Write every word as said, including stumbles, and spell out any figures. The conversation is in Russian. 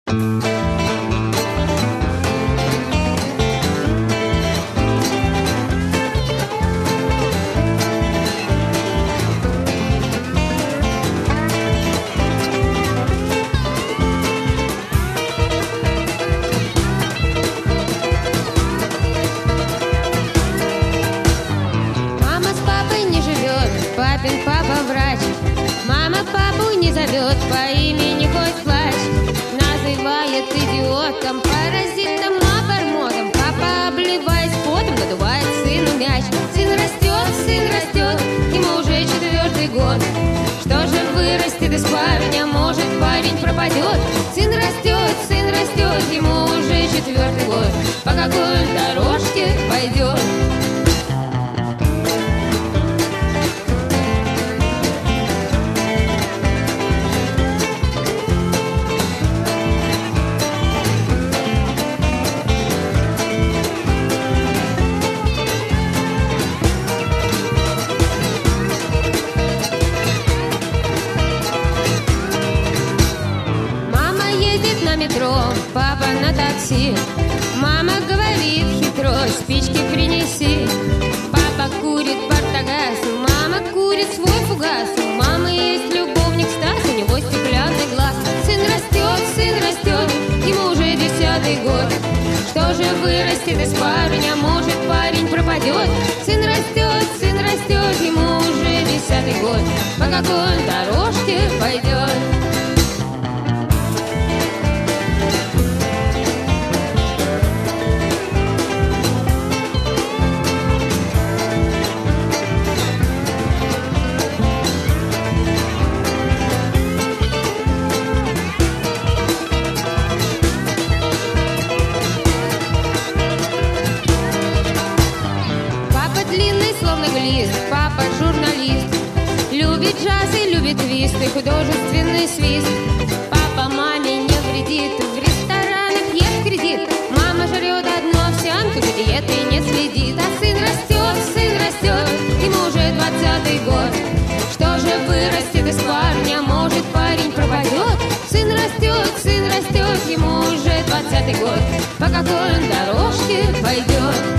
Папин папа врач, мама папу не зовет по имени, хоть плачь. Называет идиотом, паразитом, обормотом. Папа, обливаясь потом, надувает сыну мяч. Сын растет, сын растет, ему уже четвертый год. Что же вырастет из парня, может парень пропадет. Сын растет, сын растет, ему уже четвертый год. По какой он дорожке пойдет? Метро, папа на такси. Мама говорит хитро: спички принеси. Папа курит портогаз, мама курит свой фугас. У мамы есть любовник Стас, у него стеклянный глаз. Сын растет, сын растет, ему уже десятый год. Что же вырастет из парня, может парень пропадет. Сын растет, сын растет, ему уже десятый год. По какой он дорожке пойдет? Папа журналист, любит джаз и любит твист и художественный свист. Папа маме не вредит, в ресторанах ест кредит. Мама жрет одну овсянку, за диетой не следит. А сын растет, сын растет, ему уже двадцатый год. Что же вырастет из парня, может парень пропадет. Сын растет, сын растет, ему уже двадцатый год. По какой он дорожке пойдет?